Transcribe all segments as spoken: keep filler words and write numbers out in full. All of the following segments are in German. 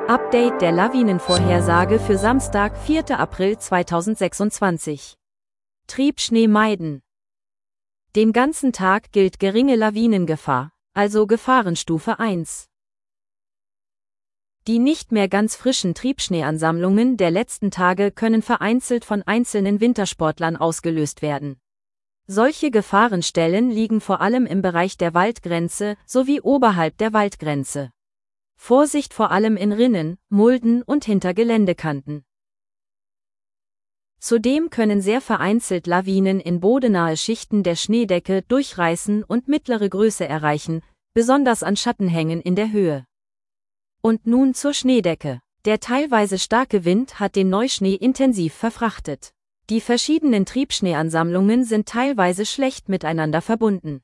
Update der Lawinenvorhersage für Samstag, vierter April zweitausendsechsundzwanzig. Triebschnee meiden. Den ganzen Tag gilt geringe Lawinengefahr, also Gefahrenstufe eins. Die nicht mehr ganz frischen Triebschneeansammlungen der letzten Tage können vereinzelt von einzelnen Wintersportlern ausgelöst werden. Solche Gefahrenstellen liegen vor allem im Bereich der Waldgrenze sowie oberhalb der Waldgrenze. Vorsicht vor allem in Rinnen, Mulden und hinter Geländekanten. Zudem können sehr vereinzelt Lawinen in bodennahe Schichten der Schneedecke durchreißen und mittlere Größe erreichen, besonders an Schattenhängen in der Höhe. Und nun zur Schneedecke. Der teilweise starke Wind hat den Neuschnee intensiv verfrachtet. Die verschiedenen Triebschneeansammlungen sind teilweise schlecht miteinander verbunden.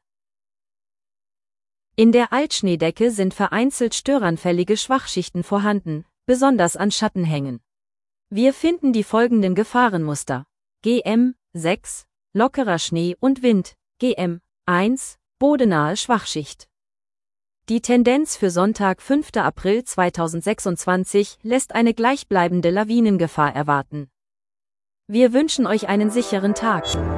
In der Altschneedecke sind vereinzelt störanfällige Schwachschichten vorhanden, besonders an Schattenhängen. Wir finden die folgenden Gefahrenmuster: G M sechs, lockerer Schnee und Wind, G M eins, bodennahe Schwachschicht. Die Tendenz für Sonntag, fünfter April zweitausendsechsundzwanzig, lässt eine gleichbleibende Lawinengefahr erwarten. Wir wünschen euch einen sicheren Tag.